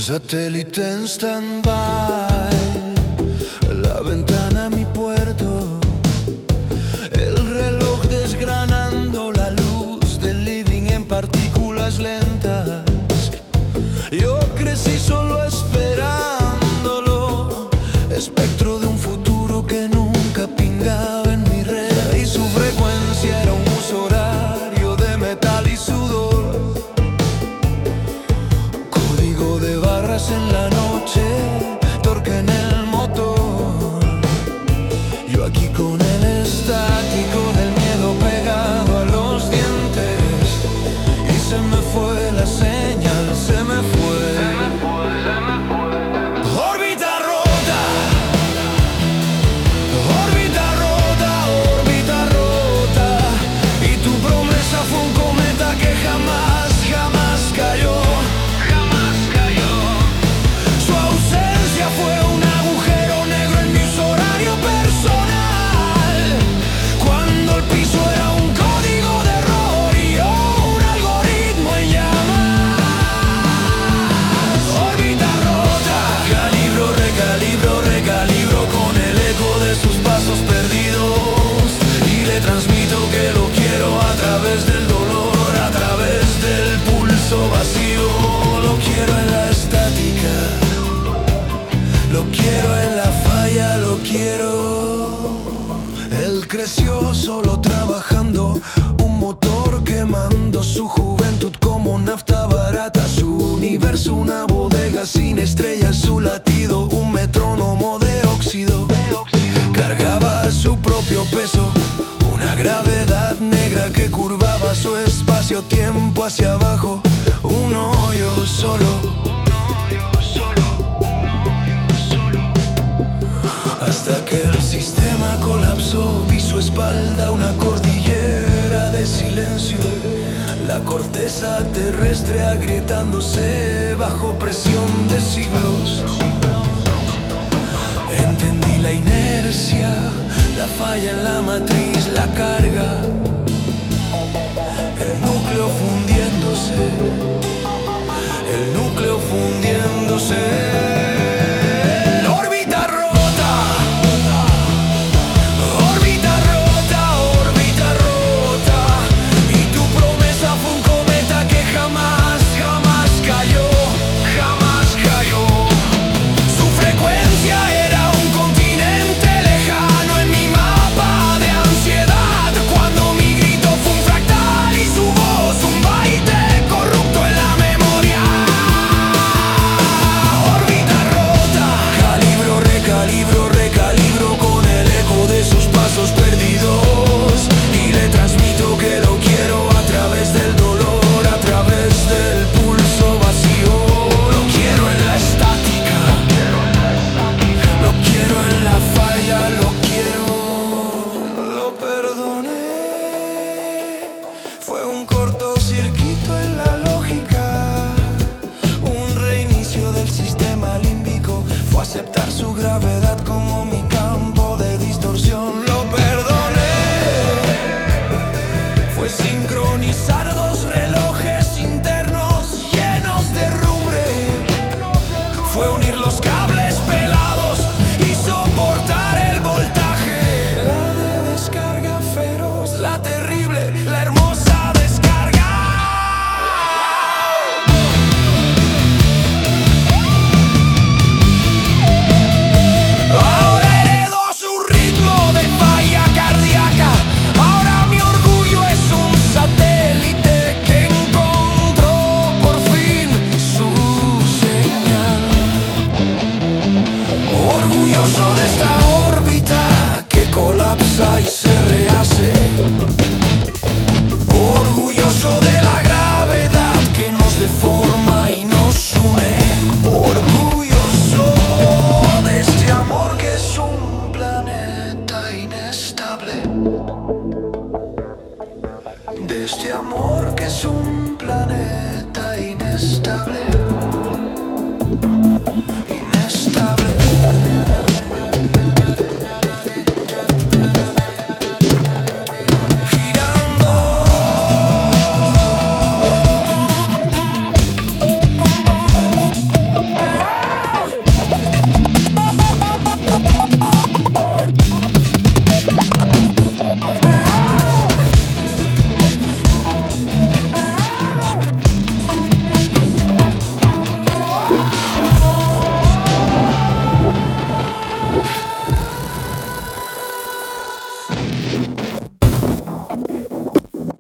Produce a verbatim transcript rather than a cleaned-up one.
Satélite en stand-by, la ventana a mi puerto, el reloj desgranando la luz del living en partículas lentas. Yo crecí solo esperándolo, espectro de un futuro que nunca pingaba en mi red, y su frecuencia era un uso horario de metal y sudor, código de barras en la noche, torque en el motor. Yo aquí con el estático del miedo pegado a los dientes, y se me fue la señal, se me fue. Órbita rota, órbita rota, órbita rota, y tu promesa fue un cometa que jamás, jamás cayó. Fue un agujero negro en mi horario personal, cuando el piso era un código de error y yo un algoritmo en llamas. Órbita rota, calibro, recalibro, recalibro con el eco de sus pasos perdidos, y le transmito que lo quiero a través del dolor, a través del pulso vacío. Lo quiero en la estática, lo quiero en la falla, lo quiero. Él creció solo trabajando, un motor quemando su juventud como nafta barata. Su universo una bodega sin estrellas, su latido un metrónomo de óxido. Cargaba su propio peso, una gravedad negra que curvaba su espacio-tiempo hacia abajo. Un hoyo solo, hasta que el sistema colapsó, vi su espalda una cordillera de silencio, la corteza terrestre agrietándose bajo presión de siglos. Entendí la inercia, la falla en la matriz, la carga, el núcleo fundiéndose, el núcleo fundiéndose. Fue un cortocircuito en la lógica, un reinicio del sistema límbico, fue aceptar su gravedad como mi campo de distorsión. Lo perdoné, fue sincronizar dos relojes internos llenos de rumbre, fue unir los cables